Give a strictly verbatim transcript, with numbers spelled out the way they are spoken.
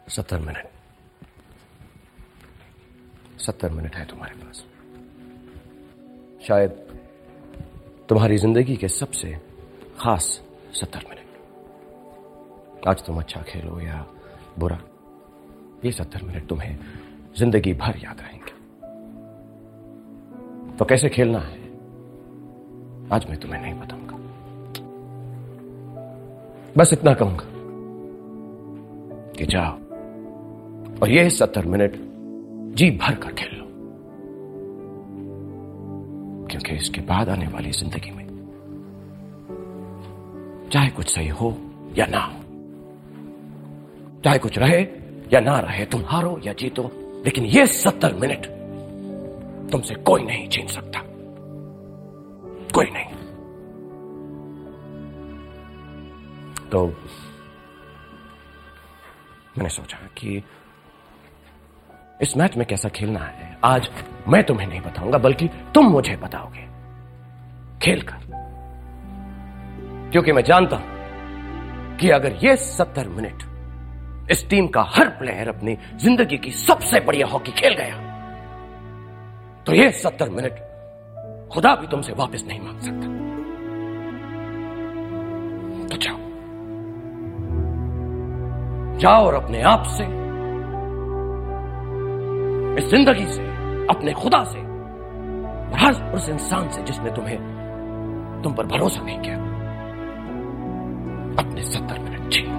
सत्तर मिनट सत्तर मिनट है तुम्हारे पास। शायद तुम्हारी जिंदगी के सबसे खास सत्तर मिनट। आज तुम अच्छा खेलो या बुरा, ये सत्तर मिनट तुम्हें जिंदगी भर याद रहेंगे। तो कैसे खेलना है आज मैं तुम्हें नहीं बताऊंगा, बस इतना कहूंगा कि जाओ और ये सत्तर मिनट जी भर कर खेल लो, क्योंकि इसके बाद आने वाली जिंदगी में चाहे कुछ सही हो या ना हो, चाहे कुछ रहे या ना रहे, तुम हारो या जीतो, लेकिन ये सत्तर मिनट तुमसे कोई नहीं छीन सकता, कोई नहीं। तो मैंने सोचा कि इस मैच में कैसा खेलना है आज मैं तुम्हें नहीं बताऊंगा, बल्कि तुम मुझे बताओगे खेलकर, क्योंकि मैं जानता हूं कि अगर ये सत्तर मिनट इस टीम का हर प्लेयर अपनी जिंदगी की सबसे बढ़िया हॉकी खेल गया, तो ये सत्तर मिनट खुदा भी तुमसे वापस नहीं मांग सकता। तो जाओ जाओ और अपने आप से, इस जिंदगी से, अपने खुदा से और हर उस इंसान से जिसने तुम्हें तुम पर भरोसा नहीं किया, अपने सत्तर मिनट छीन